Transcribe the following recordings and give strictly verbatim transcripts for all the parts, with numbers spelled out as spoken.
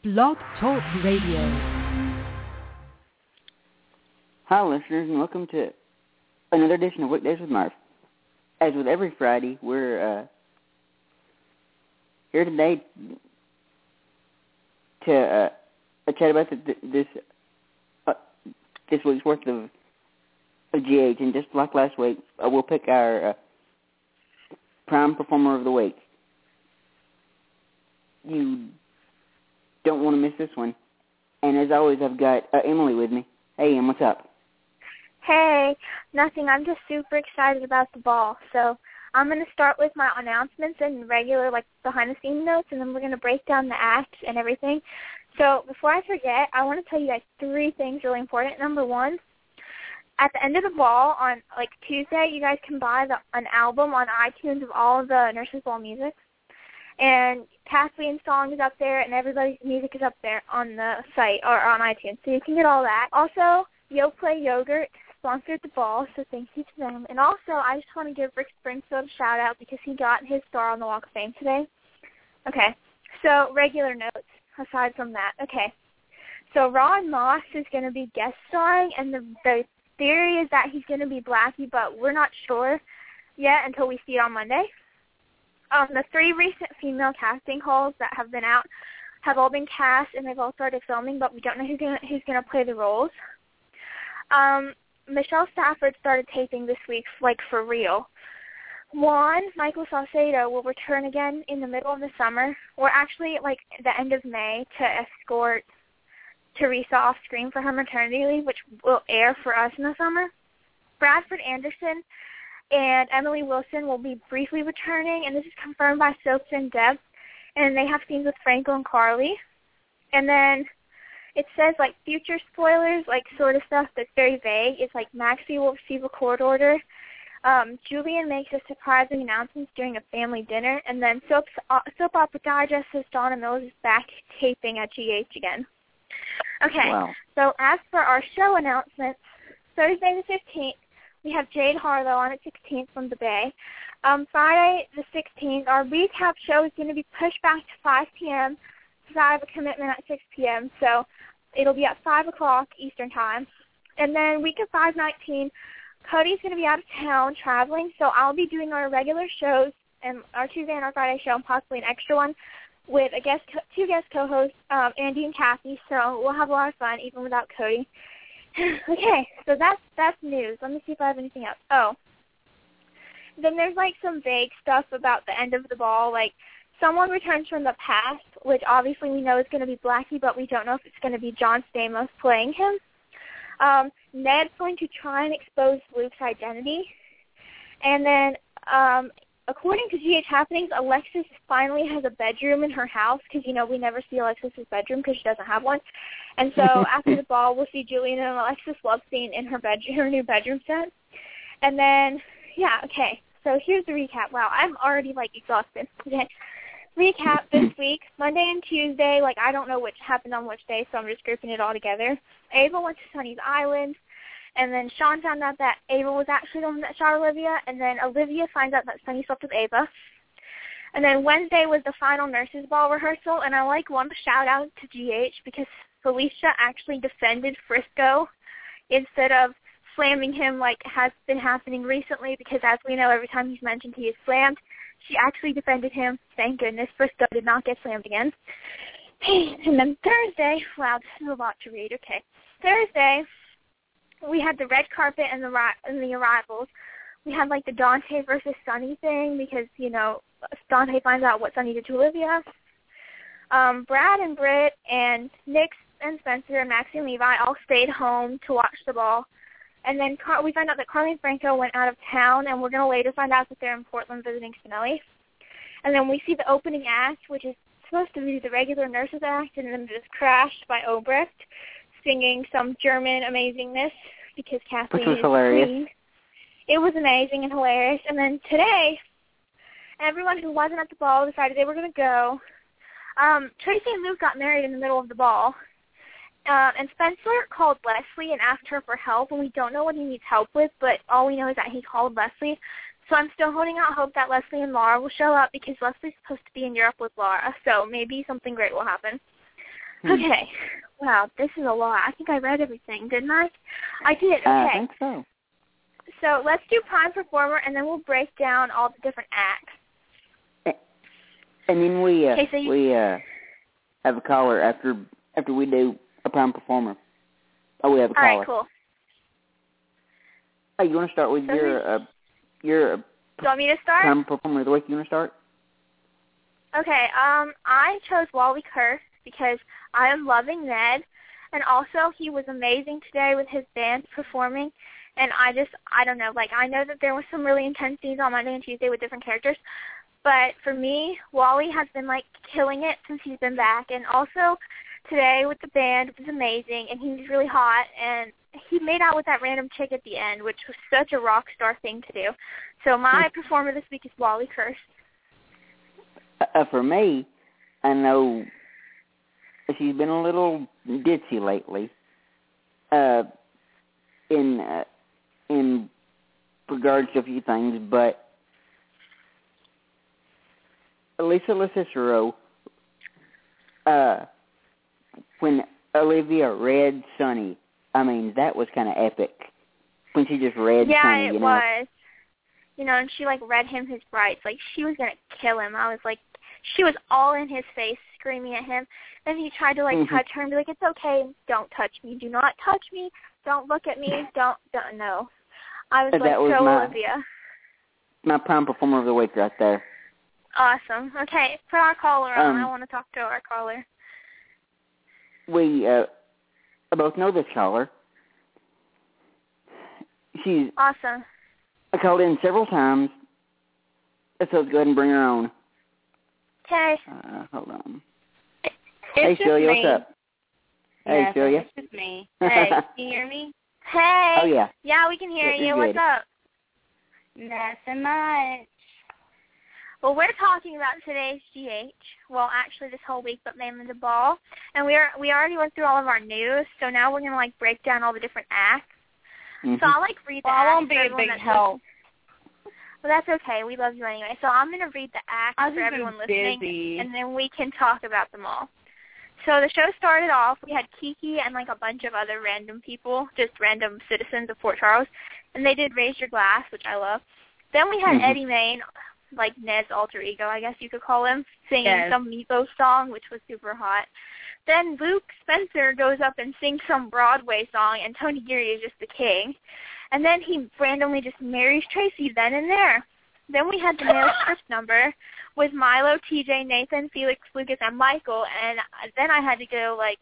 Blog Talk Radio. Hi, listeners, and welcome to another edition of Weekdays with Murph. As with every Friday, we're uh, here today to uh, chat about the, this uh, this week's worth of, of G H, and just like last week, uh, we'll pick our uh, prime performer of the week. You don't want to miss this one. And as always, I've got uh, Emily with me. Hey, Em, what's up? Hey, nothing. I'm just super excited about the ball. So I'm going to start with my announcements and regular, like, behind-the-scenes notes, and then we're going to break down the acts and everything. So before I forget, I want to tell you guys three things really important. Number one, at the end of the ball on, like, Tuesday, you guys can buy the, an album on iTunes of all of the Nurses Ball music. And Kathleen's song is up there, and everybody's music is up there on the site or on iTunes. So you can get all that. Also, Yo Play Yogurt sponsored the ball, so thank you to them. And also, I just want to give Rick Springfield a shout-out because he got his star on the Walk of Fame today. Okay, so regular notes aside from that. Okay, so Ron Moss is going to be guest starring, and the, the theory is that he's going to be Blackie, but we're not sure yet until we see it on Monday. Um, the three recent female casting calls that have been out have all been cast, and they've all started filming, but we don't know who's going who's going to play the roles. Um, Michelle Stafford started taping this week, like, for real. Juan Michael Salcedo will return again in the middle of the summer, or actually, like, the end of May, to escort Teresa off screen for her maternity leave, which will air for us in the summer. Bradford Anderson and Emily Wilson will be briefly returning, and this is confirmed by Soaps and Deb, and they have scenes with Franco and Carly. And then it says, like, future spoilers, like, sort of stuff that's very vague. It's like Maxie will receive a court order. Um, Julian makes a surprising announcement during a family dinner, and then Soap, uh, Soap Opera Digest says Donna Mills is back taping at G H again. Okay, wow. So as for our show announcements, Thursday the fifteenth, we have Jade Harlow on at sixteenth from the Bay. Um, Friday the sixteenth, our recap show is going to be pushed back to five p.m. because I have a commitment at six p.m., so it'll be at five o'clock Eastern Time. And then week of five nineteen, Cody's going to be out of town traveling, so I'll be doing our regular shows and our Tuesday and our Friday show and possibly an extra one with a guest, two guest co-hosts, um, Andy and Kathy, so we'll have a lot of fun even without Cody. Okay, so that's that's news. Let me see if I have anything else. Oh, then there's, like, some vague stuff about the end of the ball. Like, someone returns from the past, which obviously we know is going to be Blackie, but we don't know if it's going to be John Stamos playing him. Um, Ned's going to try and expose Luke's identity. And then, um, according to G H Happenings, Alexis finally has a bedroom in her house because, you know, we never see Alexis' bedroom because she doesn't have one. And so after the ball, we'll see Julian and Alexis love scene in her bedroom, her new bedroom set. And then, yeah, okay. So here's the recap. Wow, I'm already, like, exhausted. Okay. Recap this week, Monday and Tuesday. Like, I don't know which happened on which day, so I'm just grouping it all together. Ava went to Sunny's Island. And then Sean found out that Ava was actually the one that shot Olivia. And then Olivia finds out that Sunny slept with Ava. And then Wednesday was the final Nurses Ball rehearsal. And I, like, want to shout out to G H because Felicia actually defended Frisco instead of slamming him like has been happening recently, because as we know, every time he's mentioned he is slammed. She actually defended him. Thank goodness. Frisco did not get slammed again. And then Thursday, wow, this is a lot to read. Okay. Thursday, we had the red carpet and the and the arrivals. We had, like, the Dante versus Sunny thing because, you know, Dante finds out what Sunny did to Olivia. Um, Brad and Britt and Nick and Spencer and Maxie and Levi all stayed home to watch the ball. And then Car- we find out that Carly and Franco went out of town, and we're going to later find out that they're in Portland visiting Spinelli. And then we see the opening act, which is supposed to be the regular Nurses act, and then it is crashed by Obrecht singing some German amazingness because Kathleen Which was is hilarious. queen. It was amazing and hilarious. And then today, everyone who wasn't at the ball decided they were going to go. Um, Tracy and Luke got married in the middle of the ball. Uh, and Spencer called Leslie and asked her for help, and we don't know what he needs help with, but all we know is that he called Leslie. So I'm still holding out hope that Leslie and Laura will show up because Leslie's supposed to be in Europe with Laura, so maybe something great will happen. Hmm. Okay. Wow, this is a lot. I think I read everything, didn't I? I did. Okay. I think so. So let's do Prime Performer, and then we'll break down all the different acts. And then we uh, okay, so you... we uh, have a caller after after we do a Prime Performer. Oh, we have a caller. All right, cool. Hey, you want to start with so your uh, your uh, Do you want me to start? Prime Performer of the Week? You want to start? Okay. Um, I chose Wally Kurth because I am loving Ned, and also he was amazing today with his band performing. And I just, I don't know, like, I know that there were some really intense scenes on Monday and Tuesday with different characters, but for me, Wally has been, like, killing it since he's been back. And also, today with the band was amazing, and he was really hot, and he made out with that random chick at the end, which was such a rock star thing to do. So my performer this week is Wally Kurth. Uh, for me, I know she's been a little ditzy lately. Uh, in... Uh, in regards to a few things, but Lisa LoCicero, uh, when Olivia read Sonny, I mean, that was kind of epic. When she just read yeah, Sonny, you you know. know. Yeah, it was. You know, and she, like, read him his rights. Like, she was going to kill him. I was like, she was all in his face, screaming at him. And he tried to, like, mm-hmm. touch her and be like, it's okay, don't touch me. Do not touch me. Don't look at me. Don't, don't, no. I was that like, was so my, Olivia. My Prime Performer of the Week right there. Awesome. Okay, put our caller on. Um, I want to talk to our caller. We uh, both know this caller. She's awesome. I called in several times, so let's go ahead and bring her on. Okay. Uh, hold on. It's hey, Celia, me. what's up? Hey, yes, Celia. It's just me. Hey, can you hear me? Hey. Oh, yeah. Yeah, we can hear yeah, you. What's good. up? Nothing much. Well, we're talking about today's G H. Well, actually this whole week, but mainly the ball. And we are we already went through all of our news, so now we're going to, like, break down all the different acts. Mm-hmm. So I'll, like, read the well, acts I won't be for a everyone big that's help. listening. Well, that's okay. We love you anyway. So I'm going to read the acts I've for just everyone been listening, busy. and then we can talk about them all. So the show started off, we had Kiki and, like, a bunch of other random people, just random citizens of Fort Charles, and they did Raise Your Glass, which I love. Then we had mm-hmm. Eddie Main, like Ned's alter ego, I guess you could call him, singing yes. some Meatloaf song, which was super hot. Then Luke Spencer goes up and sings some Broadway song, and Tony Geary is just the king. And then he randomly just marries Tracy then and there. Then we had the male script number with Milo, T J, Nathan, Felix, Lucas, and Michael, and then I had to go, like,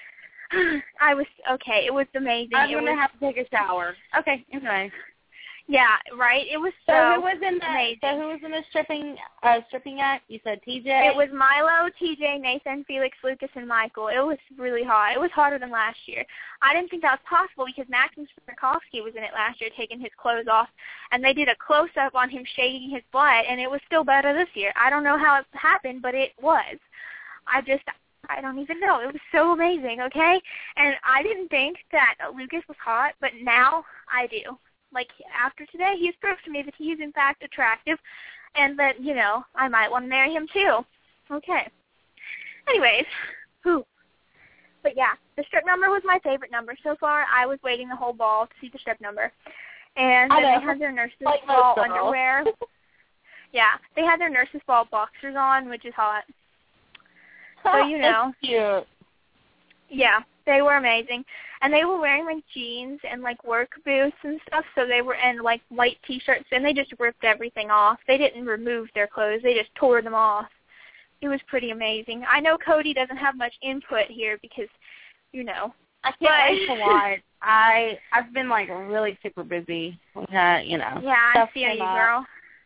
I was, okay, it was amazing. I'm it going to was, have to take a shower. Okay, anyway. Yeah, right? It was so, so who was in the, amazing. So who was in the stripping, uh, stripping act? You said T J? It was Milo, T J, Nathan, Felix, Lucas, and Michael. It was really hot. It was hotter than last year. I didn't think that was possible because Maxim Smirkovsky was in it last year taking his clothes off, and they did a close-up on him shaking his butt, and it was still better this year. I don't know how it happened, but it was. I just, I don't even know. It was so amazing, okay? And I didn't think that Lucas was hot, but now I do. Like, after today, he's proved to me that he's, in fact, attractive and that, you know, I might want to marry him, too. Okay. Anyways, whew. But, yeah, the strip number was my favorite number. So far, I was waiting the whole ball to see the strip number. And then they had their nurses' like ball underwear. Yeah, they had their nurses' ball boxers on, which is hot. So, you know. That's cute. Yeah, they were amazing. And they were wearing, like, jeans and, like, work boots and stuff, so they were in, like, white T-shirts, and they just ripped everything off. They didn't remove their clothes. They just tore them off. It was pretty amazing. I know Cody doesn't have much input here because, you know. I can't wait to watch. I, I've been, like, really super busy with that, you know. Yeah, I feel you, girl.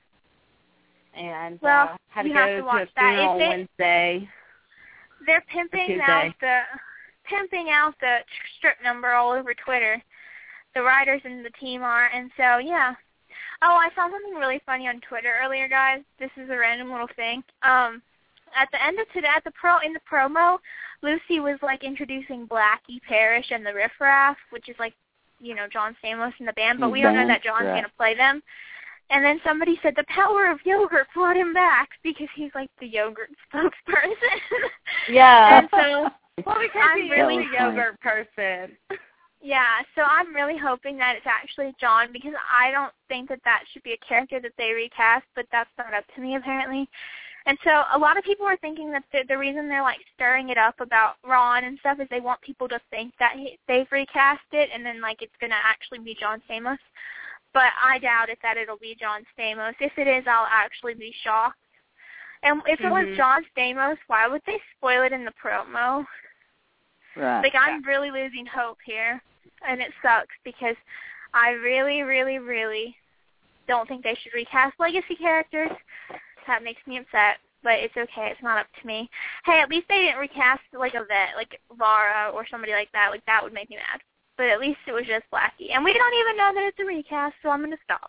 And well, uh, had to you go have to, to watch a funeral on that. Wednesday. They're pimping out the pimping out the strip number all over Twitter. The writers and the team are, and so yeah. Oh, I saw something really funny on Twitter earlier, guys. This is a random little thing. Um, at the end of today, at the pro in the promo, Lucy was like introducing Blackie Parrish and the Riff Raff, which is like, you know, John Stamos in the band, but we don't know that John's right. gonna play them. And then somebody said the power of yogurt brought him back because he's like the yogurt spokesperson. Yeah. And so Well, because I'm he's really a yogurt person. Yeah, so I'm really hoping that it's actually John, because I don't think that that should be a character that they recast, but that's not up to me apparently. And so a lot of people are thinking that the, the reason they're like stirring it up about Ron and stuff is they want people to think that he, they've recast it, and then like it's going to actually be John Stamos. But I doubt it that it'll be John Stamos. If it is, I'll actually be shocked. And if it mm-hmm. was John Stamos, why would they spoil it in the promo? Right. Like, I'm really losing hope here, and it sucks because I really, really, really don't think they should recast legacy characters. That makes me upset, but it's okay. It's not up to me. Hey, at least they didn't recast, like, a vet, like Lara or somebody like that. Like, that would make me mad. But at least it was just Blackie. And we don't even know that it's a recast, so I'm going to stop.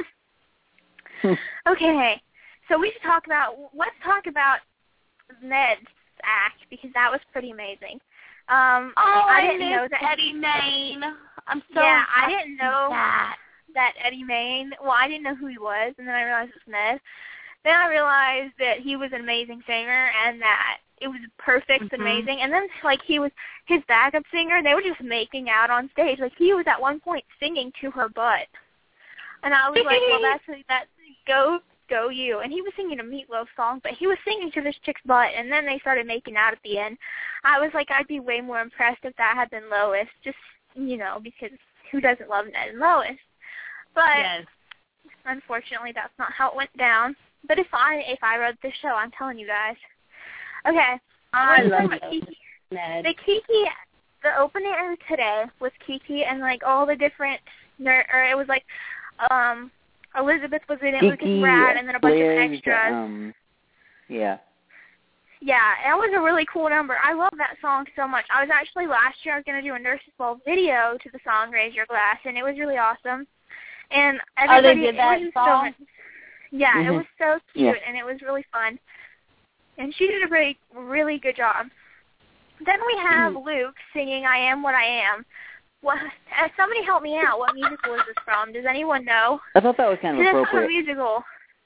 Okay, so we should talk about, let's talk about Ned's act, because that was pretty amazing. Um, oh, I, I didn't know that Eddie Main. I'm so yeah, I didn't know that. that Eddie Main. Well, I didn't know who he was, and then I realized it was Ned. Then I realized that he was an amazing singer, and that it was perfect, mm-hmm. and amazing. And then, like, he was his backup singer. They were just making out on stage. Like, he was at one point singing to her butt, and I was like, well, that's that. Go. Go you. And he was singing a Meatloaf song, but he was singing to this chick's butt, and then they started making out at the end. I was like, I'd be way more impressed if that had been Lois, just, you know, because who doesn't love Ned and Lois? But yes. unfortunately, that's not how it went down. But if I if I wrote this show, I'm telling you guys. Okay. I love Kiki. Ned. The Kiki, the opening today was Kiki and, like, all the different, ner- or it was, like, um... Elizabeth was in it, Kiki, Lucas Brad, and then a bunch Liz, of extras. Um, yeah. Yeah, that was a really cool number. I love that song so much. I was actually, last year, I was going to do a Nurses Ball video to the song Raise Your Glass, and it was really awesome. And everybody, oh, they did that it was song? So, yeah, mm-hmm. it was so cute, yeah. and it was really fun. And she did a really, really good job. Then we have mm-hmm. Luke singing I Am What I Am. What, uh, somebody help me out. What musical is this from? Does anyone know? I thought that was kind of It's appropriate. a musical.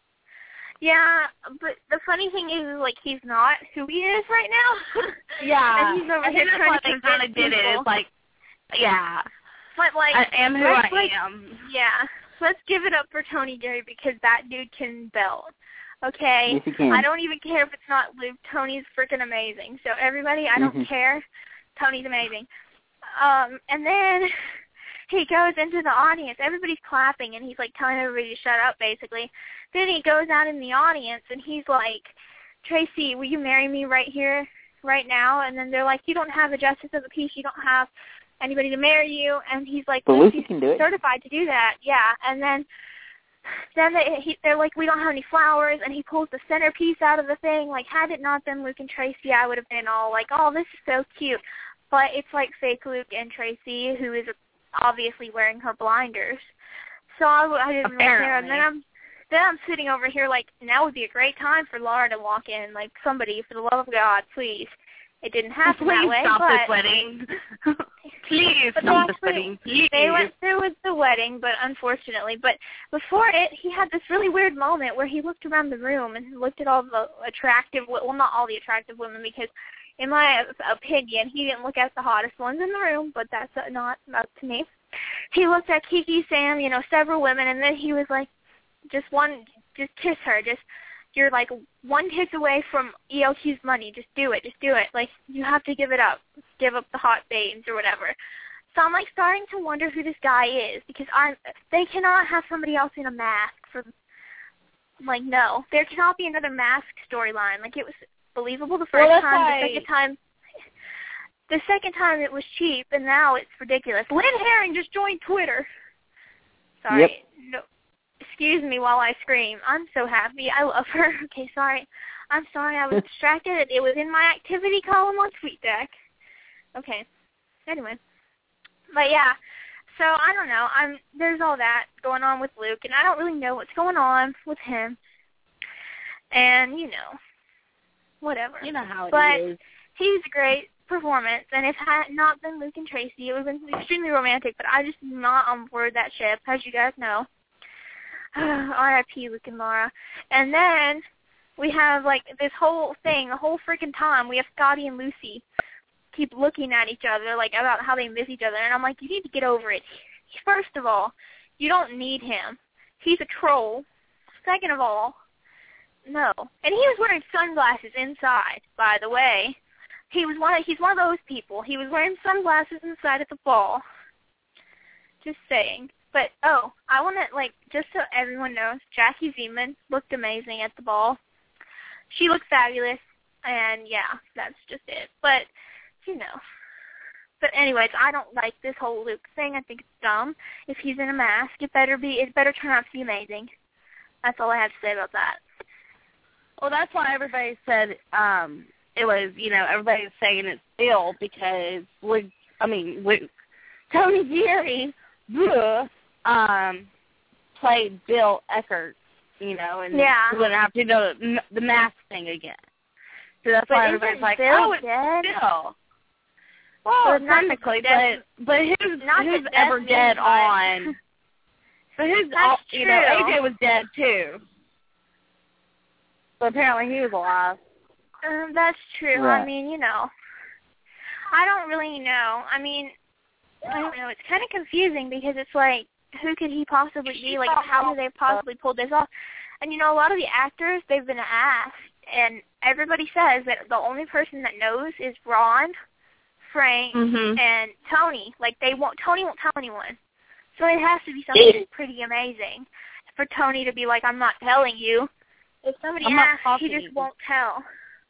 Yeah, but the funny thing is, like, he's not who he is right now. Yeah. And he's over I here think trying that's to what they kind convince of did it. people. It's like, yeah. But, like, I am who let's, I like, am. Yeah. Let's give it up for Tony Gary, because that dude can belt. Okay? Yes, he can. I don't even care if it's not Luke. Tony's freaking amazing. So, everybody, I don't mm-hmm. care. Tony's amazing. Um, and then he goes into the audience. Everybody's clapping, and he's, like, telling everybody to shut up, basically. Then he goes out in the audience, and he's like, Tracy, will you marry me right here, right now? And then they're like, you don't have a justice of the peace. You don't have anybody to marry you. And he's like, but Lucy Lucy can do it. certified to do that. Yeah. And then then they, he, they're like, we don't have any flowers. And he pulls the centerpiece out of the thing. Like, had it not been Luke and Tracy, I would have been all like, oh, this is so cute. But it's like fake Luke and Tracy, who is obviously wearing her blinders. So I, I didn't really care. And then I'm, then I'm sitting over here like, now would be a great time for Laura to walk in. Like, somebody, for the love of God, please. It didn't happen please that way. Stop but this wedding. Please but stop this actually, wedding. Please. They went through with the wedding, but unfortunately. But before it, he had this really weird moment where he looked around the room and looked at all the attractive, well, not all the attractive women, because in my opinion, he didn't look at the hottest ones in the room, but that's not up to me. He looked at Kiki, Sam, you know, several women, and then he was like, just one, just kiss her. Just, you're like one kiss away from E L Q's money. Just do it. Just do it. Like, you have to give it up. Give up the hot babes or whatever. So I'm like starting to wonder who this guy is, because I'm, they cannot have somebody else in a mask for, like, no. There cannot be another mask storyline. Like, it was believable the first well, time. why... The second time, the second time it was cheap, and now it's ridiculous. Lynn Herring just joined Twitter. Sorry. Yep. No. Excuse me while I scream. I'm so happy. I love her. Okay, sorry. I'm sorry. I was distracted. It was in my activity column on TweetDeck. Okay. Anyway. But yeah. So I don't know. I'm there's all that going on with Luke, and I don't really know what's going on with him. And you know, whatever. You know how it but is. He's a great performance, and if it had not been Luke and Tracy, it would have been extremely romantic. But I just am not on board that ship, as you guys know. R I P Luke and Laura. And then we have, like, this whole thing, the whole freaking time, we have Scotty and Lucy. keep looking at each other, like, about how they miss each other. And I'm like, you need to get over it. First of all, you don't need him. He's a troll. Second of all, no. And he was wearing sunglasses inside, by the way. He was one of, he's one of those people. He was wearing sunglasses inside at the ball. Just saying. But, oh, I want to, like, just so everyone knows, Jackie Zeman looked amazing at the ball. She looked fabulous, and, yeah, that's just it. But, you know. But anyways, I don't like this whole Luke thing. I think it's dumb. If he's in a mask, it better be, it better turn out to be amazing. That's all I have to say about that. Well, that's why everybody said um, it was, you know, everybody's saying it's ill because, Luke, I mean, Luke, Tony Geary, bleh, um, played Bill Eckert, you know, and yeah. he wouldn't have to do the mask thing again. So that's but why everybody's like, Bill oh, it's dead? Bill. Well, well technically, but but who's not who's the ever dead but... on? But who's all, you know, A J was dead too. But apparently he was alive. Um, that's true. Right. I mean, you know, I don't really know. I mean, I don't know. It's kind of confusing because it's like, who could he possibly be? Like, how did they possibly pull this off? And, you know, a lot of the actors, they've been asked, and everybody says that the only person that knows is Ron, Frank, mm-hmm. and Tony. Like, they won't, Tony won't tell anyone. So it has to be something pretty amazing for Tony to be like, I'm not telling you. If somebody I'm not asks, he just you. won't tell.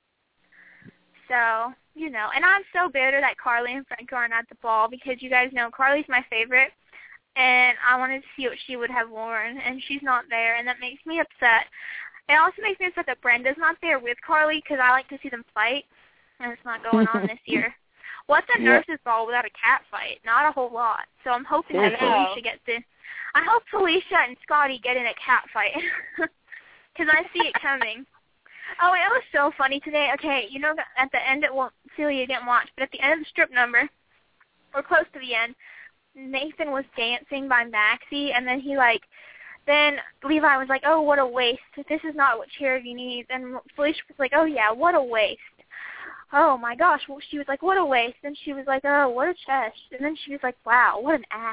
So, you know, and I'm so bitter that Carly and Frank aren't at the ball because you guys know Carly's my favorite, and I wanted to see what she would have worn, and she's not there, and that makes me upset. It also makes me upset that Brenda's not there with Carly because I like to see them fight, and it's not going on this year. What's a Yep. nurse's ball without a cat fight? Not a whole lot. So I'm hoping that Seriously. Felicia gets in. I hope Felicia and Scotty get in a cat fight because I see it coming. Oh, it was so funny today. Okay, you know, at the end, it won't, Celia didn't watch, but at the end of the strip number, or close to the end, Nathan was dancing by Maxie, and then he, like, then Levi was like, oh, what a waste. This is not what Charity needs. And Felicia was like, oh, yeah, what a waste. Oh, my gosh. Well, she was like, what a waste. And she was like, oh, what a chest. And then she was like, wow, what an ass.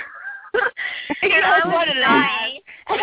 and I was dying.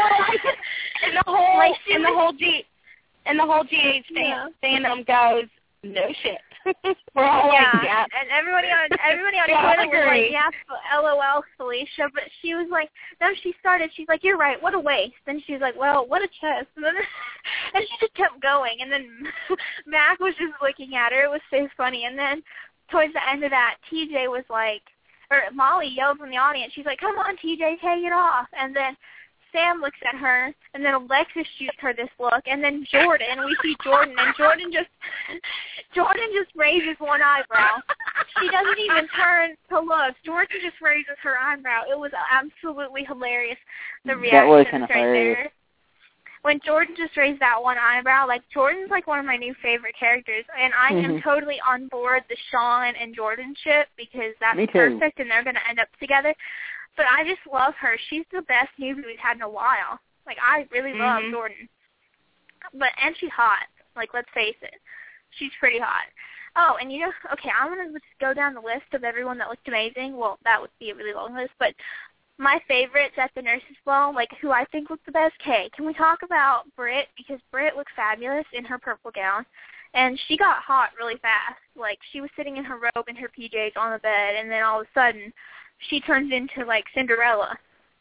And the whole, like, and the whole G, and the whole G H yeah. fandom goes, no shit. We're all yeah. like, yeah. And everybody on everybody on yeah, Twitter was like, yeah, LOL, Felicia. But she was like, no, she started. She's like, you're right. What a waste. And she's like, well, what a chest. And, then, and she just kept going. And then Mac was just looking at her. It was so funny. And then towards the end of that, T J was like, or Molly yelled from the audience. She's like, come on, T J, take it off. And then Sam looks at her, and then Alexis shoots her this look, and then Jordan, we see Jordan, and Jordan just Jordan just raises one eyebrow. She doesn't even turn to look. Jordan just raises her eyebrow. It was absolutely hilarious, the reaction that was kind of right hilarious. there. When Jordan just raised that one eyebrow, like, Jordan's like one of my new favorite characters, and I mm-hmm. am totally on board the Sean and Jordan ship because that's Me too. perfect, and they're going to end up together. But I just love her. She's the best newbie we've had in a while. Like, I really love mm-hmm. Jordan. But, and she's hot. Like, let's face it. She's pretty hot. Oh, and you know, okay, I'm going to just go down the list of everyone that looked amazing. Well, that would be a really long list, but my favorites at the nurse's ball, like, who I think looked the best. Okay, can we talk about Britt? Because Britt looked fabulous in her purple gown. And she got hot really fast. Like, she was sitting in her robe and her P Js on the bed, and then all of a sudden, she turns into, like, Cinderella.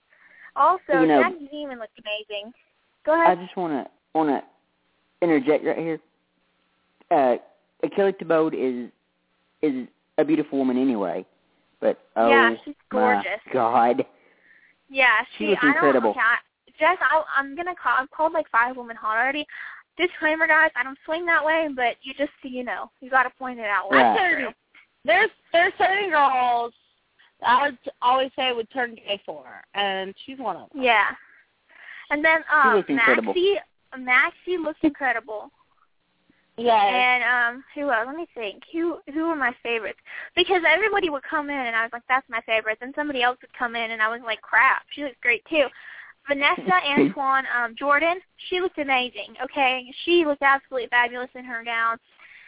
Also, you know, Jackie Zeman looked amazing. Go ahead. I just want to want to interject right here. Uh, Achille Tabode is is a beautiful woman anyway, but oh yeah, she's gorgeous. my God, yeah, she she. looks I don't. incredible. Okay, I, Jess, I, I'm gonna call. I've called like five women hot already. Disclaimer, guys, I don't swing that way, but you just so you know, you got to point it out. Right. Certain, there's there's certain girls I would always say would turn gay for her, and she's one of them. Yeah. And then um, looks incredible. Maxie, Maxie looked incredible. Yeah. And um, who else? Let me think. Who who were my favorites? Because everybody would come in, and I was like, that's my favorite. Then somebody else would come in, and I was like, crap, she looks great too. Vanessa, Antoine, um, Jordan, she looked amazing, okay? She looked absolutely fabulous in her gown.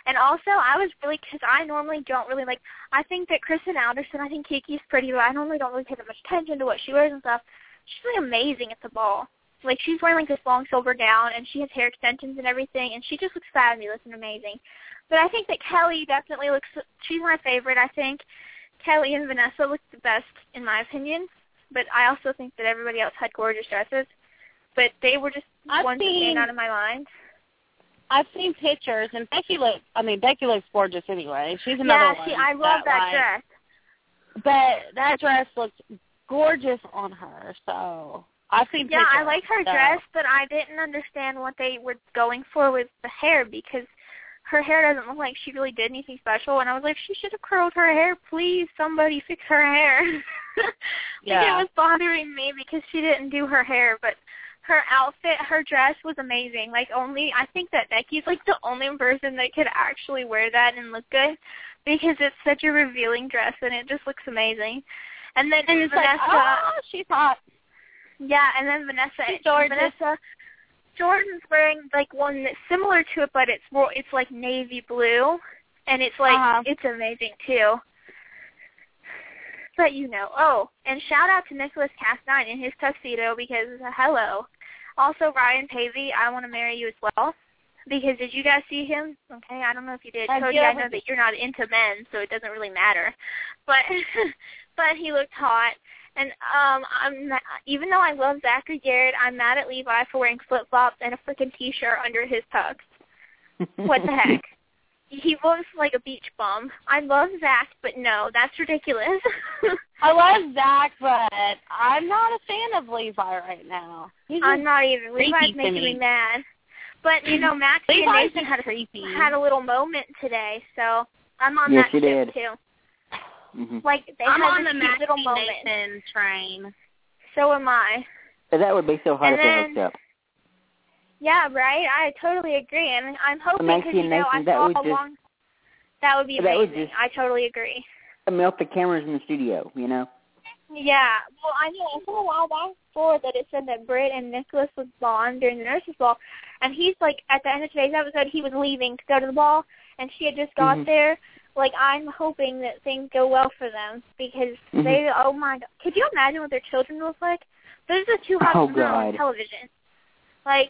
And also, I was really, because I normally don't really, like, I think that Kristen Alderson, I think Kiki's pretty, but I normally don't really pay that much attention to what she wears and stuff. She's, like, amazing at the ball. Like, she's wearing, like, this long silver gown, and she has hair extensions and everything, and she just looks fabulous and amazing. But I think that Kelly definitely looks, she's my favorite, I think. Kelly and Vanessa look the best, in my opinion. But I also think that everybody else had gorgeous dresses. But they were just I've ones seen, that came out of my mind. I've seen pictures, and Becky looks, I mean, Becky looks gorgeous anyway. She's another yeah, one. she, I love that, that like, dress. But that dress looks gorgeous on her, so I've seen Yeah, pictures. I like her so. dress, but I didn't understand what they were going for with the hair because her hair doesn't look like she really did anything special, and I was like, she should have curled her hair. Please, somebody fix her hair. like yeah. It was bothering me because she didn't do her hair, but her outfit, her dress was amazing. Like, only, I think that Becky's, like, the only person that could actually wear that and look good because it's such a revealing dress, and it just looks amazing. And then and it's Vanessa. Like, oh, she's hot. Yeah, and then Vanessa. She's gorgeous. Vanessa. Jordan's wearing, like, one that's similar to it, but it's more, it's, like, navy blue, and it's, like, uh-huh. it's amazing, too. But, you know, oh, and shout out to Nicholas Castine in his tuxedo because, uh, hello. Also, Ryan Pavey, I Want to Marry You as well, because did you guys see him? Okay, I don't know if you did. I Cody, did. I know that you're not into men, so it doesn't really matter. But, but he looked hot. And um, I'm not, even though I love Zachary Garrett, I'm mad at Levi for wearing flip-flops and a freaking T-shirt under his tux. What the heck? He looks like a beach bum. I love Zach, but no, that's ridiculous. I love Zach, but I'm not a fan of Levi right now. He's I'm not even. Levi's to making me. me mad. But, you know, Maxie and Levi's Nathan had creepy. a, had a little moment today, so I'm on yes, that ship, too. Mm-hmm. Like, they I'm had on this the cute Maxie little moment. Nathan train. So am I. But that would be so hot And if they then- hooked up. Yeah, right? I totally agree. And I'm hoping, Maxie because, you and know, I Nathan, that saw would how just- long... That would be that would amazing. just- I totally agree. Melt the cameras in the studio, you know? Yeah. Well, I know. I saw a while back before that it said that Britt and Nicholas was bond during the nurses' ball, and he's, like, at the end of today's episode, he was leaving to go to the ball, and she had just got mm-hmm. there. Like, I'm hoping that things go well for them, because mm-hmm. they, oh, my God. Could you imagine what their children look like? Those are the two hottest Oh, women on God. television. Like,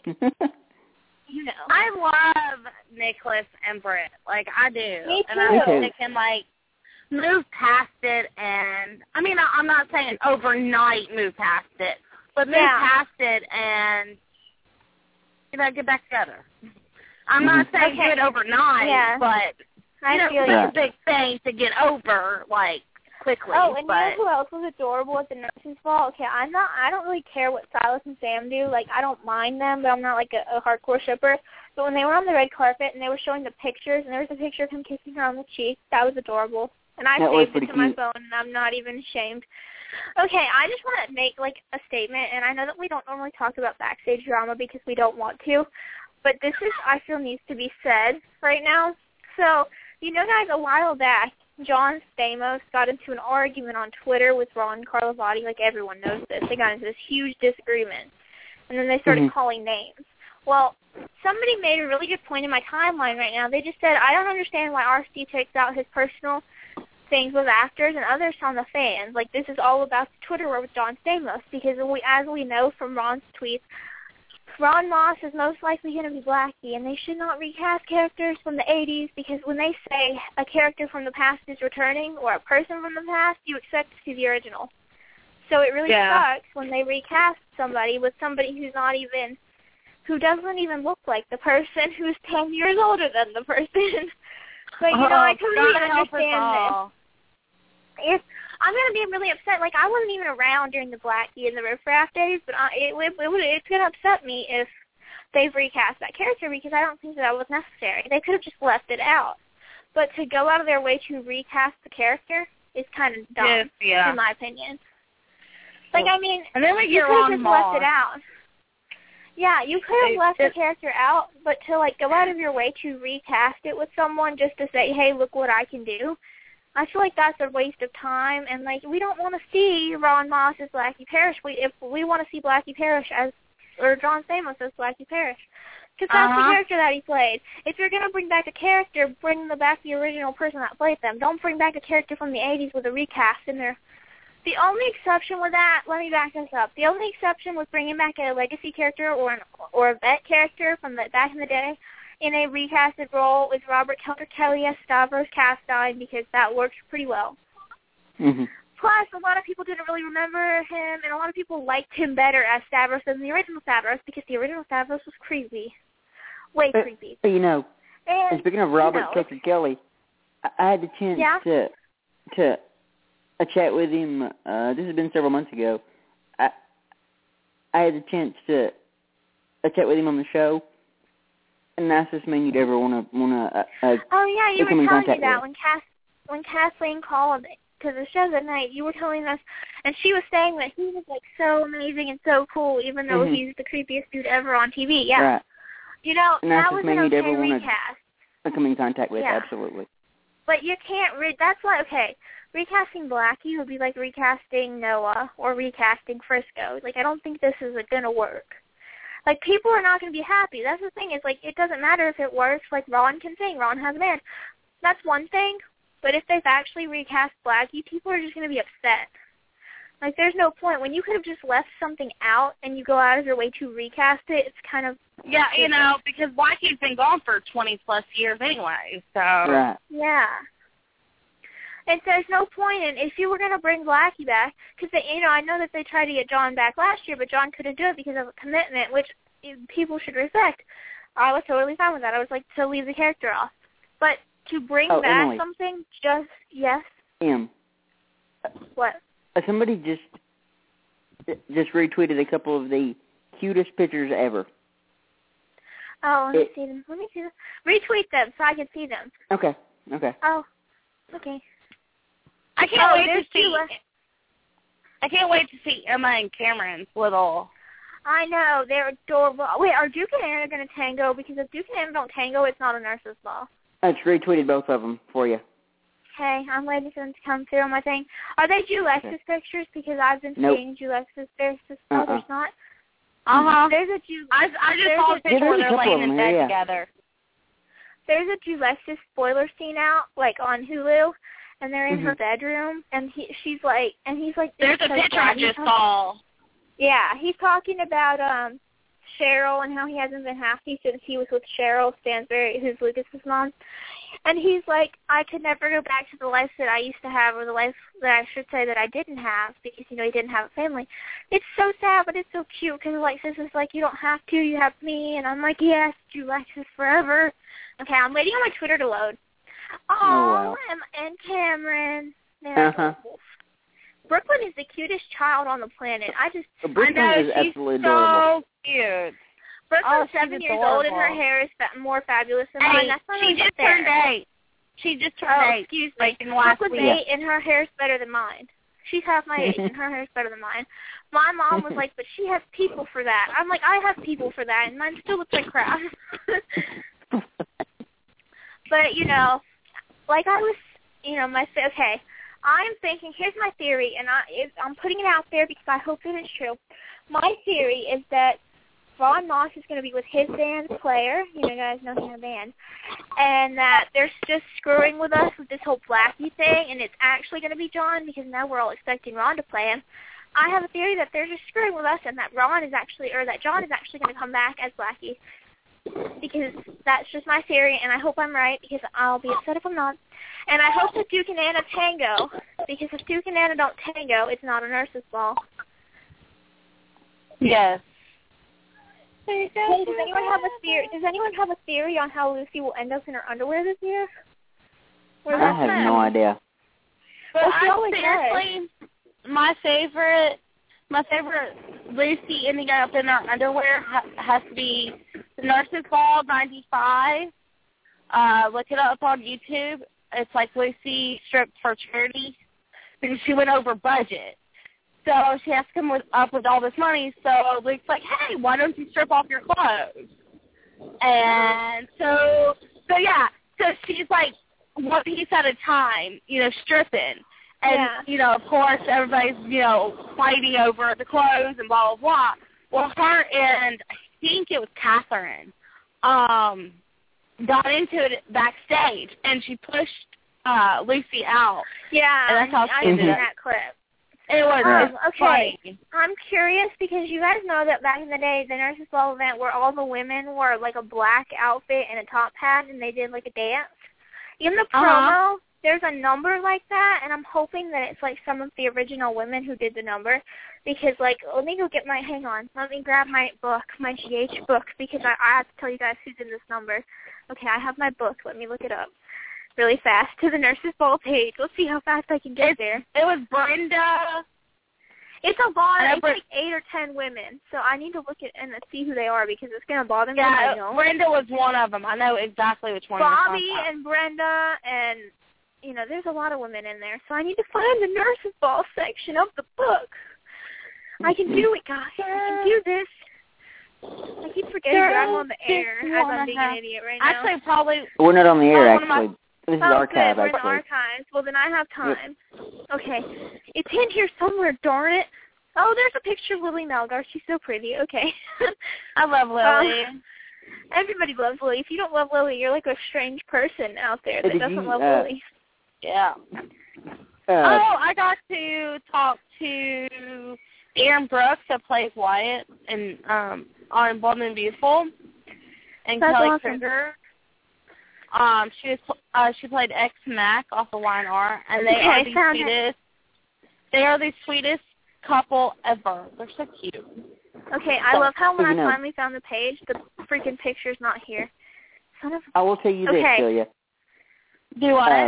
you know. I love Nicholas and Britt. Like, I do. Me And I too. hope they can, like, move past it and, I mean, I, I'm not saying overnight move past it, but move Yeah. past it and, you know, get back together. I'm Mm-hmm. not saying Okay. do it overnight, Yeah. but, I you know, feel it's you. a big thing to get over, like, quickly. Oh, and but, you know who else was adorable at the nurses' ball? Okay, I'm not. I don't really care what Silas and Sam do. Like, I don't mind them, but I'm not like a, a hardcore shipper. But when they were on the red carpet and they were showing the pictures, and there was a picture of him kissing her on the cheek, that was adorable. And I That was saved it pretty to my cute. phone, and I'm not even ashamed. Okay, I just want to make like a statement, and I know that we don't normally talk about backstage drama because we don't want to, but this is I feel needs to be said right now. So, you know, guys, a while back, John Stamos got into an argument on Twitter with Ron Carlivati. Like, everyone knows this. They got into this huge disagreement. And then they started mm-hmm. calling names. Well, somebody made a really good point in my timeline right now. They just said, I don't understand why R C takes out his personal things with actors and others on the fans. Like, this is all about the Twitter war with John Stamos. Because we, as we know from Ron's tweets, Ron Moss is most likely going to be Blackie, and they should not recast characters from the eighties because when they say a character from the past is returning or a person from the past, you expect to see the original. So it really Yeah. sucks when they recast somebody with somebody who's not even, who doesn't even look like the person who's ten years older than the person. But, you know, oh, I totally God help us understand all. this. If I'm gonna be really upset. Like, I wasn't even around during the Blackie and the Riff Raff days, but I, it, it, it would it's gonna upset me if they've recast that character because I don't think that was necessary. They could have just left it out. But to go out of their way to recast the character is kind of dumb, Yes, yeah. in my opinion. Like, I mean, And then we you get could have Ron just Moss. left it out. Yeah, you could have It- left the it- character out, but to, like, go out of your way to recast it with someone just to say, hey, look what I can do, I feel like that's a waste of time, and, like, we don't want to see Ron Moss as Blackie Parrish. We, if we want to see Blackie Parrish as, or John Stamos as Blackie Parrish. Because that's Uh-huh. the character that he played. If you're going to bring back a character, bring the back the original person that played them. Don't bring back a character from the eighties with a recast in there. The only exception with that, let me back this up. The only exception with bringing back a legacy character or an, or a vet character from the back in the day in a recasted role is Robert Kelter Kelly as Stavros Castine, because that works pretty well. Mm-hmm. Plus, a lot of people didn't really remember him, and a lot of people liked him better as Stavros than the original Stavros, because the original Stavros was creepy. Way But, creepy. You know, And, and speaking of Robert you know, Kelter Kelly, I, I had the chance Yeah? to to a chat with him. Uh, this has been several months ago. I I had the chance to a chat with him on the show, and nicest man you'd ever want to want to. Uh, uh, oh, yeah, you were come in telling me contact that with. when Cass, when Kathleen called to the show that night. You were telling us, and she was saying that he was, like, so amazing and so cool, even though Mm-hmm. he's the creepiest dude ever on T V. Yeah. Right. You know, And that nicest was an man you'd okay ever wanna- recast. I come in contact with, Yeah. absolutely. But you can't re- that's why, okay, recasting Blackie would be like recasting Noah or recasting Frisco. Like, I don't think this is going to work. Like, people are not going to be happy. That's the thing. Is like, it doesn't matter if it works. Like, Ron can sing. Ron has a band. That's one thing. But if they've actually recast Blackie, people are just going to be upset. Like, there's no point. When you could have just left something out and you go out of your way to recast it, it's kind of... Yeah, you know, because Blackie's been gone for twenty plus years anyway, so... Right. Yeah. And so there's no point in, if you were going to bring Blackie back, because, you know, I know that they tried to get John back last year, but John couldn't do it because of a commitment, which people should respect. I was totally fine with that. I was like, to leave the character off. But to bring Oh, back Emily. something, just, yes, Em, what? uh, somebody just just retweeted a couple of the cutest pictures ever. Oh, let me It- see them. Let me see them. Retweet them so I can see them. Okay, okay. Oh, okay. I can't Oh, wait to there's see... Sheila. I can't wait to see Emma and Cameron's little... I know, they're adorable. Wait, are Duke and Anna going to tango? Because if Duke and Anna don't tango, it's not a nurse's ball. I just retweeted both of them for you. Okay, I'm waiting for them to come through on my thing. Are they Julex's Okay. pictures? Because I've been Nope. seeing Julex's. There's this, no, Uh-uh. there's not. Uh-huh. There's a Ju- I, I just there's saw a- a picture Yeah, where there's a they're couple laying of in them bed here, yeah. together. There's a Julex's spoiler scene out, like on Hulu, and they're in Mm-hmm. her bedroom, and he, she's like, and he's like, There's a like, picture I Daddy just talk- saw. Yeah, he's talking about um Cheryl and how he hasn't been happy since he was with Cheryl Stansberry, who's Lucas's mom. And he's like, I could never go back to the life that I used to have, or the life that I should say that I didn't have, because, you know, he didn't have a family. It's so sad, but it's so cute, because Alexis is like, you don't have to, you have me. And I'm like, yes, Alexis forever. Okay, I'm waiting on my Twitter to load. Oh, wow. and, and Cameron. They're Uh-huh. adorable. Brooklyn is the cutest child on the planet. I just, Uh, I Brooklyn know, is she's absolutely so adorable. cute. Brooklyn's Oh, she's seven years old, and her adorable. hair is fa- more fabulous than mine. Hey, That's not she really just fair. turned eight. She just turned Oh, eight. excuse like me. in last Brooklyn's week. eight, and her hair's better than mine. She's half my age, and her hair's better than mine. My mom was like, but she has people for that. I'm like, I have people for that, and mine still looks like crap. But, you know, like I was, you know, my, okay, I'm thinking, here's my theory, and I, it, I'm putting it out there because I hope that it's true. My theory is that Ron Moss is going to be with his band player. You know, you guys know he has a band. And that they're just screwing with us with this whole Blackie thing, and it's actually going to be John because now we're all expecting Ron to play him. I have a theory that they're just screwing with us and that Ron is actually, or that John is actually going to come back as Blackie. Because that's just my theory, and I hope I'm right because I'll be upset if I'm not. And I hope that Duke and Anna tango, because if Duke and Anna don't tango, it's not a nurse's ball. Yes. Hey, does anyone have a theory? Does anyone have a theory on how Lucy will end up in her underwear this year? Or I have no idea. But Well, she I always seriously, my favorite, my favorite Lucy ending up in her underwear ha- has to be the Nurses Ball ninety-five. Uh, look it up on YouTube. It's like Lucy stripped for charity because she went over budget. So she has to come with, up with all this money. So Luke's like, hey, why don't you strip off your clothes? And so, so yeah, so she's like one piece at a time, you know, stripping. And, Yeah. you know, of course, everybody's, you know, fighting over the clothes and blah, blah, blah. Well, her and I think it was Catherine um, got into it backstage, and she pushed uh, Lucy out. Yeah, and that's how I she seen ended up. that clip. It was Um, it's okay, funny. I'm curious because you guys know that back in the day, the Nurses Ball event where all the women wore like a black outfit and a top hat and they did like a dance. In the promo, Uh-huh. there's a number like that, and I'm hoping that it's like some of the original women who did the number because, like, let me go get my, hang on, let me grab my book, my G H book, because I, I have to tell you guys who's in this number. Okay, I have my book. Let me look it up really fast to the Nurses Ball page. Let's see how fast I can get It's, there. It was Brenda. It's a lot. And It's Br- like eight or ten women, so I need to look at and see who they are because it's going to bother me. Yeah, I know. Brenda was one of them. I know exactly which one. Bobby you're talking about. and Brenda and, you know, there's a lot of women in there, so I need to find the Nurses Ball section of the book. I can do it, guys. I can do this. I keep forgetting that I'm on the air as I'm being an idiot right now. Actually, probably. We're not on the air, Oh, one of my- actually. This is Oh, archive, good. We're in the actually. archives. Well, then I have time. Okay. It's in here somewhere, darn it. Oh, there's a picture of Lily Melgar. She's so pretty. Okay. I love Lily. Um, everybody loves Lily. If you don't love Lily, you're like a strange person out there that Did doesn't you, love uh, Lily. Yeah. Uh, oh, I got to talk to Aaron Brooks that plays Wyatt and um on Bold and Beautiful, and That's Kelly awesome. Kruger. Um, she was uh, she played X Mac off of Y and R, and they Okay, are the found it. sweetest. They are the sweetest couple ever. They're so cute. Okay, I love how when you I know- finally found the page, the freaking picture's not here. Son of I will tell you this, Okay. Celia. Do what? Uh,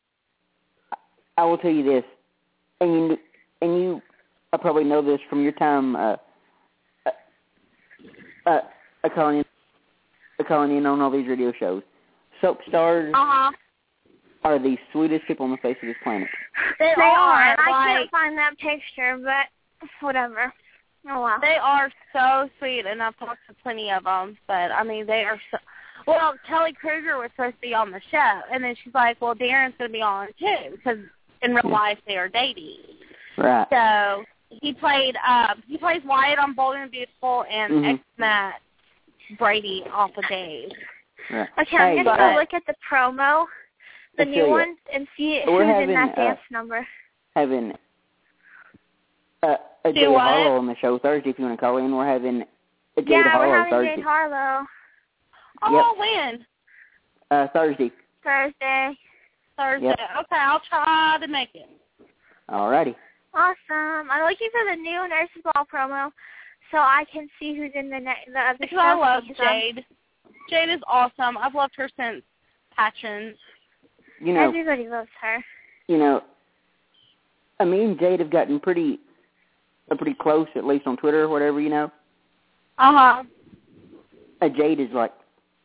I will tell you this, and you, and you I probably know this from your time uh, uh, uh, uh, calling in, uh, calling in on all these radio shows. Soap stars uh huh. are the sweetest people on the face of this planet. They, They are, and I like, can't find that picture, but whatever. Oh, wow. They are so sweet, and I've talked to plenty of them. But I mean, they are so. Well, Kelly Kruger was supposed to be on the show, and then she's like, "Well, Darren's going to be on too," because in real life they are dating. Right. So he played. Uh, he plays Wyatt on Bold and Beautiful, and Mhm. ex-Matt Brady off of Days. Right. Okay, I'm Hey, going to but- go look at the promo, the new Cecilia, one, and see we're who's in having, that uh, dance number. having uh, a Do Jade what? Harlow on the show Thursday. If you want to call in, we're having a Jade Yeah, Harlow we're having Thursday. Jade Harlow Oh, when? Uh, Thursday. Thursday. Thursday. Yep. Okay, I'll try to make it. Alrighty. Awesome. I'm looking for the new Nurses Ball promo so I can see who's in the ne- the other Because I stuff love because I'm- Jade. Jade is awesome. I've loved her since Patrons. You know, Everybody loves her. you know, uh, me and Jade have gotten pretty, uh, pretty close, at least on Twitter or whatever, you know. Uh-huh. Uh, Jade is like,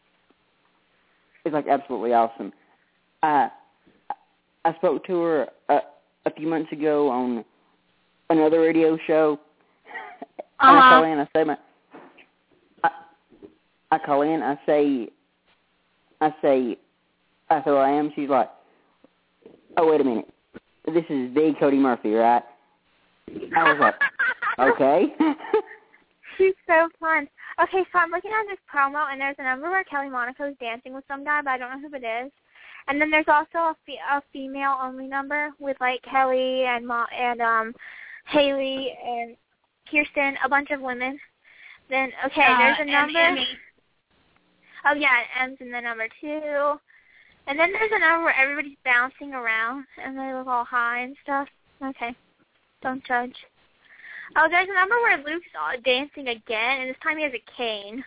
is like absolutely awesome. I, I spoke to her uh, a few months ago on another radio show. And I Uh-huh. call in, I say my, I, I call in, I say, I say, I say who I am. She's like, oh, wait a minute. This is the Cody Murphy, right? I was like, okay. She's so fun. Okay, so I'm looking at this promo, and there's a number where Kelly Monaco is dancing with some guy, but I don't know who it is. And then there's also a, fe- a female-only number with, like, Kelly and Ma- and um Haley and Kirsten, a bunch of women. Then, okay, Uh, there's a and number. Emmy. Oh, yeah, it M's in the number, too. And then there's a number where everybody's bouncing around, and they look all high and stuff. Okay, don't judge. Oh, there's a number where Luke's uh, dancing again, and this time he has a cane.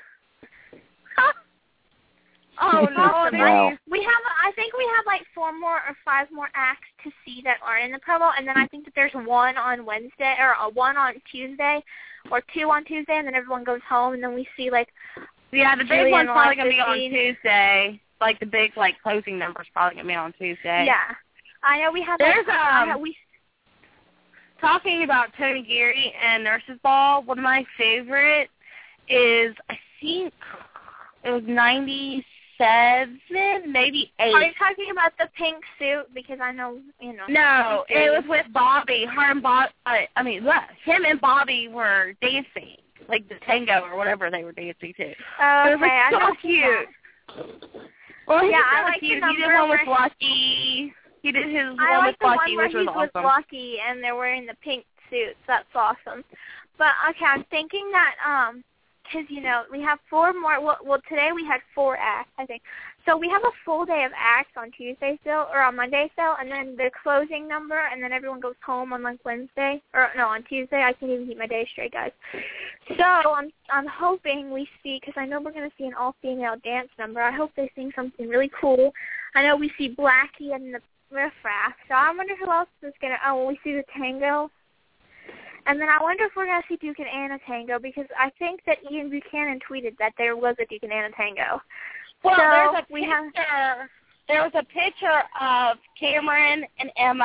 Oh, no. Awesome. Wow. We have, I think we have like four more or five more acts to see that are in the promo, and then I think that there's one on Wednesday, or uh, one on Tuesday, or two on Tuesday, and then everyone goes home, and then we see like, Yeah, the big Julian one's probably Loftus going to be on scene. Tuesday. Like, the big, like, closing number's probably going to be on Tuesday. yeah. I know we have, There's, like, I um, have, we, Talking about Tony Geary and Nurses Ball, one of my favorite is, I think it was ninety-seven, maybe eight. are you talking about the pink suit? Because I know, you know. No, it was with Bobby. Her and Bob, I, I mean, look, him and Bobby were dancing. like the tango or whatever they were dancing to. Oh, It okay. was like, I've so not seen cute. that. Well, Yeah, he's I so like the cute. He number did one with where- Lucky. He did his I one like with the Lucky, one where which was he's with awesome. Lucky and they're wearing the pink suits. That's awesome. But, okay, I'm thinking that, um, because, you know, we have four more. Well, well, today we had four acts, I think. So we have a full day of acts on Tuesday still, or on Monday still, and then the closing number, and then everyone goes home on, like, Wednesday. Or, no, on Tuesday. I can't even keep my day straight, guys. So I'm I'm hoping we see, because I know we're going to see an all-female dance number. I hope they sing something really cool. I know we see Blackie and the Riff Raff. So I wonder who else is going to, oh, well, we see the tango. And then I wonder if we're going to see Duke and Anna tango, because I think that Ian Buchanan tweeted that there was a Duke and Anna tango. Well, so there's a we picture. have, there was a picture of Cameron and Emma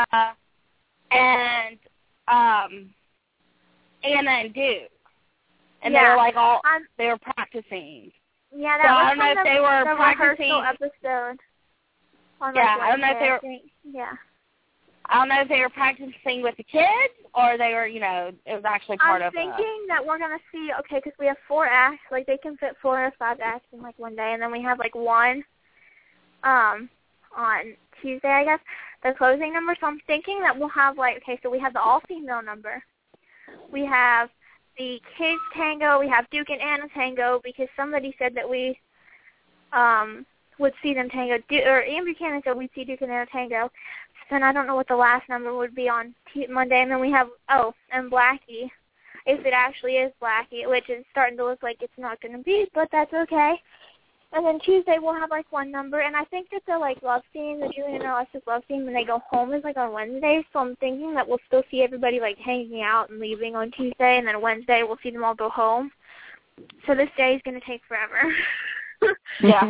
and um, Anna and Duke, and yeah, they were like all um, they were practicing. yeah, that so was I don't know from if the, they were the practicing. rehearsal episode. On Yeah, like I don't know if they were. I think. Yeah. I don't know if they were practicing with the kids or they were, you know, it was actually part I'm of. thinking uh, that we're gonna see. Okay, because we have four acts. Like they can fit four or five acts in like one day, and then we have like one, um, on Tuesday, I guess, the closing number. So I'm thinking that we'll have like, okay, so we have the all-female number. We have the kids tango. We have Duke and Anna tango because somebody said that we, um, would see them tango. Du- or Ian Buchanan said we'd see Duke and Anna tango. And I don't know what the last number would be on t- Monday. And then we have, oh, and Blackie, if it actually is Blackie, which is starting to look like it's not going to be, but that's okay. And then Tuesday we'll have, like, one number. And I think that the, like, love scene, the Julian and Alexis love scene when they go home is, like, on Wednesday. So I'm thinking that we'll still see everybody, like, hanging out and leaving on Tuesday. And then Wednesday we'll see them all go home. So this day is going to take forever. yeah.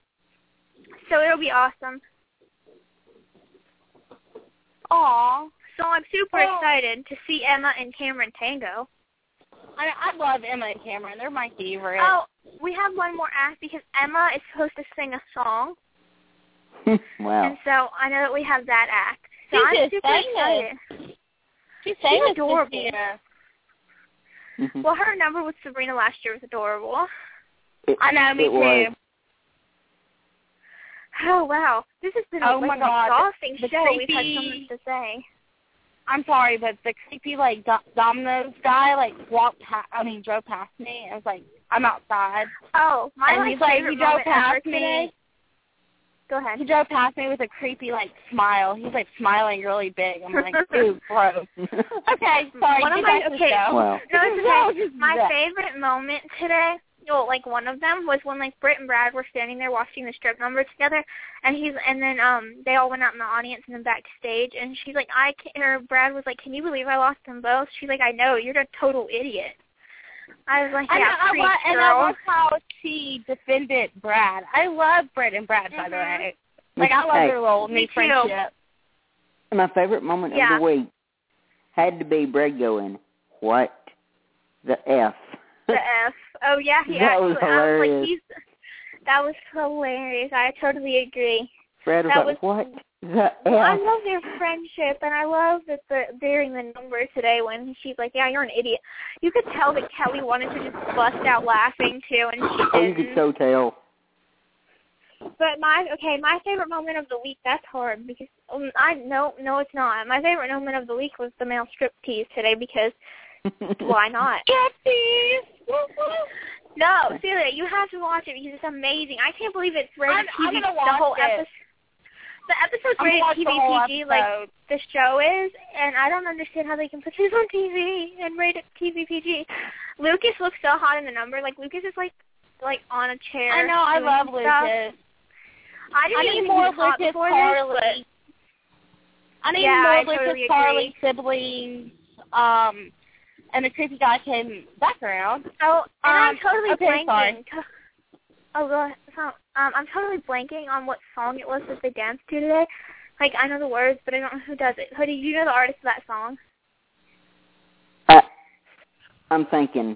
So it'll be awesome. Aw. So I'm super Well, excited to see Emma and Cameron tango. I, I love Emma and Cameron. They're my favorite. Oh, we have one more act because Emma is supposed to sing a song. Wow. And so I know that we have that act. So She's I'm just super famous. excited. She's famous. She's adorable. Christina. Mhm. Well, her number with Sabrina last year was adorable. It- I know, me it too. was. Oh, wow. This has been Oh, like my an God. exhausting The show. We've had so creepy- much to say. I'm sorry, but the creepy, like, do- Domino's guy, like, walked past, I mean, drove past me. I was like, I'm outside. Oh, my and like, he's like, favorite he drove moment ever past today. me. Go ahead. He drove past me with a creepy, like, smile. He's, like, smiling really big. I'm like, ooh, gross. Okay, sorry. One of get my- back to the okay. show. Wow. No, it's No, okay. just My that. favorite moment today, well, like one of them was when like Britt and Brad were standing there watching the strip number together, and he's and then um they all went out in the audience and then backstage, and she's like, I can or Brad was like, can you believe I lost them both? She's like, I know, you're a total idiot. I was like, I yeah, know, I preach, love, and I girl. love how she defended Brad. I love Britt and Brad, by the Mhm. way. Like, I love Hey. their little Me new too. friendship. My favorite moment Yeah. of the week had to be Brad going, what the F? The F. Oh yeah, he That was actually. I was like, hilarious. he's. That was hilarious. I totally agree. Brad was that like, was- what the Well, I F? love their friendship, and I love that the during the number today when she's like, "Yeah, you're an idiot." You could tell that Kelly wanted to just bust out laughing too, and she Oh, you didn't. could so tell. But my okay, my favorite moment of the week. That's hard because um, I no no it's not. My favorite moment of the week was the male striptease today because why not? Gypsies! No, seriously, you have to watch it because it's amazing. I can't believe it's rated I'm- T V. I'm gonna the whole watch it. episode. The episode's I'm gonna rated watch T the V whole P G like episode. the show is, and I don't understand how they can put this on T V and rate it T V P G. Lucas looks so hot in the number. Like Lucas is like like on a chair. I know, I doing love stuff. Lucas. I didn't I even need think more he was hot Lucas before Carly. this, I need Yeah, more I Lucas totally Carly siblings. Um, and the creepy guy came back around. but oh, and I'm Um, totally okay, blanking. sorry. To- oh, go ahead. So, um, I'm totally blanking on what song it was that they danced to today. Like I know the words, but I don't know who does it. Hoodie, do you know the artist of that song? Uh, I'm thinking.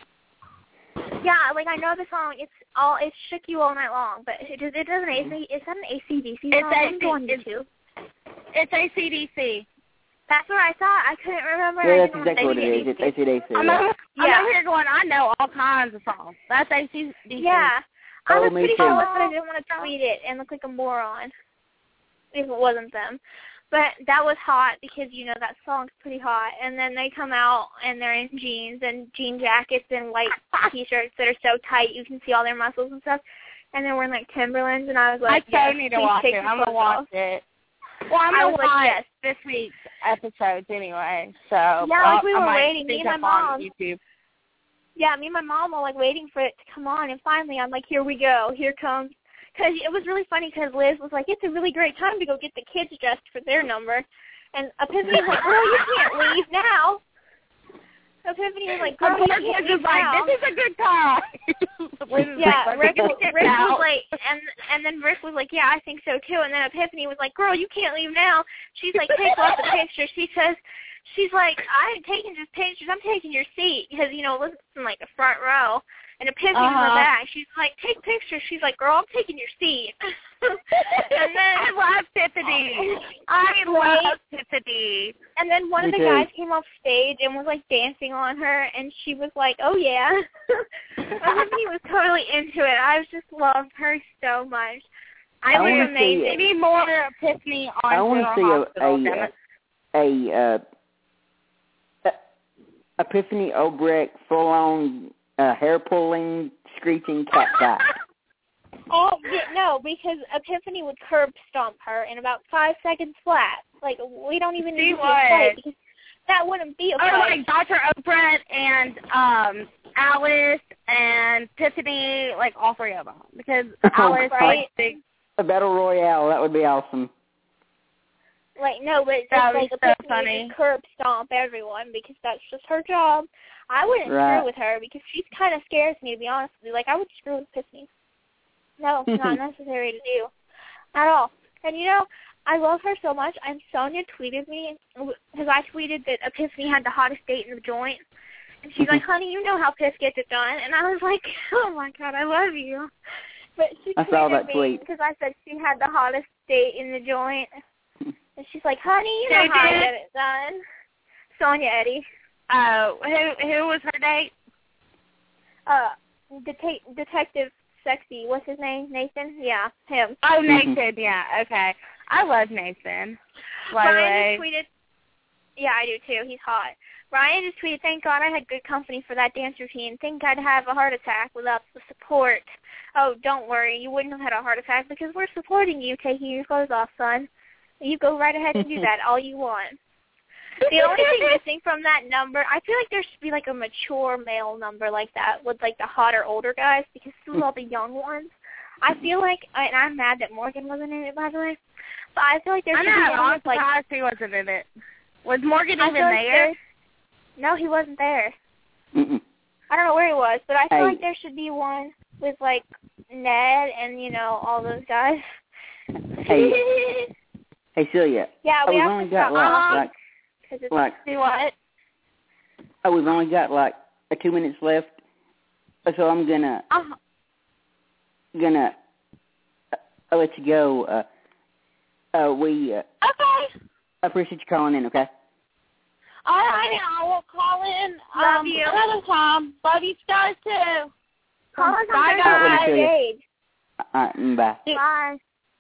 Yeah, like I know the song. It's all it shook you all night long, but it does it doesn't A C. Is that an A C D C song? It's Let me go on A C- YouTube. It's A C D C. That's what I thought. I couldn't remember. Yeah, I that's didn't exactly want what to it say is. It's anything. A C D C. I'm, over, I'm Yeah. over here going, I know all kinds of songs. That's A C D C. Yeah. I Oh, was me pretty too. sure, but I didn't want to tweet it and look like a moron if it wasn't them. But that was hot because, you know, that song's pretty hot. And then they come out and they're in jeans and jean jackets and white T-shirts that are so tight you can see all their muscles and stuff. And they're wearing, like, Timberlands. And I was like, I so yes, need to please watch take it. your I'm going to clothes watch off. it. Well, I'm I going was to like, watch yes. this week's episodes anyway. So Yeah, I'll, like we I were might waiting. Me sneak and my up on mom. YouTube. Yeah, me and my mom were, like, waiting for it to come on. And finally, I'm like, here we go. Here comes. Because it was really funny because Liz was like, it's a really great time to go get the kids dressed for their number. And Epiphany was like, girl, you can't leave now. Epiphany was like, girl, you can't leave like, now. this is a good time. Yeah, like, Rick, Rick, Rick was like, and and then Rick was like, yeah, I think so too. And then Epiphany was like, girl, you can't leave now. She's like, take lots of pictures. She says, she's like, I ain't taking just pictures. I'm taking your seat because, you know, Elizabeth's in like the front row. And Epiphany uh-huh. was in the back. She's like, take pictures. She's like, girl, I'm taking your seat. And then I love Tiffany. I love Tiffany. And then one Me of the too. guys came off stage and was like dancing on her, and she was like, "Oh yeah." Tiffany was totally into it. I just loved her so much. I, I was wanna amazing. see it. Maybe more Epiphany on I want to see Hospital, a a, a, uh, a Epiphany Obrecht full on uh, hair pulling, screeching cat fight. Oh yeah, no, because Epiphany would curb stomp her in about five seconds flat. Like we don't even need to see a fight because that wouldn't be a or fight. like Doctor Obrecht and um Alice and Tiffany, like all three of them, because Alice right? like big. A battle royale, that would be awesome. Like no, but That it's like would be so Epiphany funny. would just curb stomp everyone because that's just her job. I wouldn't Right. screw with her because she kind of scares me, to be honest with you. Like I would screw with Epiphany. No, it's not necessary to do at all. And you know, I love her so much. And Sonia tweeted me because I tweeted that Epiphany had the hottest date in the joint, and she's like, "Honey, you know how Piff gets it done." And I was like, "Oh my God, I love you." But she I saw tweeted that me tweet. because I said she had the hottest date in the joint, and she's like, "Honey, you know Who how I did? get it done." Sonia Eddy, Oh, who who was her date? uh, det- detective. Sexy, what's his name? Nathan? Yeah, him. Oh, Nathan. Yeah, okay. I love Nathan. By the Ryan way. just tweeted. Yeah, I do too. He's hot. Ryan just tweeted, "Thank God I had good company for that dance routine. Think I'd have a heart attack without the support." Oh, don't worry. You wouldn't have had a heart attack because we're supporting you taking your clothes off, son. You go right ahead and do that all you want. The only thing missing from that number, I feel like there should be like a mature male number like that with like the hotter older guys because this is all the young ones. I feel like, and I'm mad that Morgan wasn't in it, by the way, but I feel like there I should know. be I'm almost like. surprised he wasn't in it. Was Morgan I even feel like there? there- No, he wasn't there. Mm-mm. I don't know where he was, but I feel Hey. like there should be one with like Ned and you know all those guys. Hey, hey Celia. Yeah, Oh, we we've have only to got stop like, Uh-huh. like, because it's like, See what? oh, we've only got like uh, two minutes left. So I'm gonna Uh-huh. gonna uh, I'll let you go. Uh, uh, we uh, Okay. appreciate you calling in. Okay. All right, I will call in Love um, you. another time. Love you guys too. call us Bye, on guys. Thursday. Jade. All right. mm, Bye. Bye.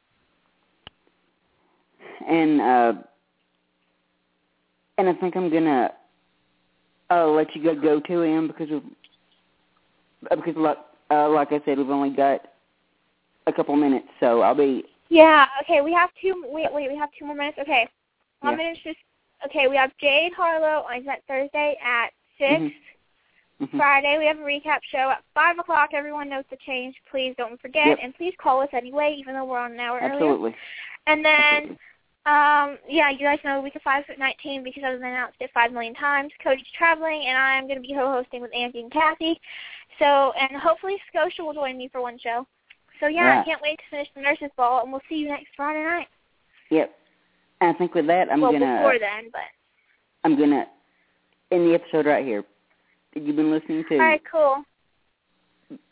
And uh, and I think I'm gonna uh, let you go go to him because of uh, because like uh, like I said, we've only got a couple minutes, so I'll be. Yeah. Okay. We have two. Wait. Wait. We have two more minutes. Okay. I'm Yeah. gonna just. Okay. We have Jade Harlow on that Thursday at six. Mm-hmm. Mm-hmm. Friday we have a recap show at five o'clock. Everyone knows the change. Please don't forget, Yep. and please call us anyway, even though we're on an hour earlier. Absolutely. And then, Absolutely. um, yeah, you guys know week of five at nineteen because I've announced it five million times. Cody's traveling, and I'm going to be co-hosting with Angie and Kathy. So, and hopefully Scotia will join me for one show. So, yeah, Right. I can't wait to finish the Nurses Ball, and we'll see you next Friday night. Yep. And I think with that, I'm well, gonna. before then, but. I'm gonna end the episode right here. You've been listening to. All right, cool.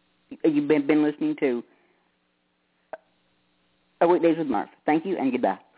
You've been been listening to. A Weekdays with Murph. Thank you and goodbye.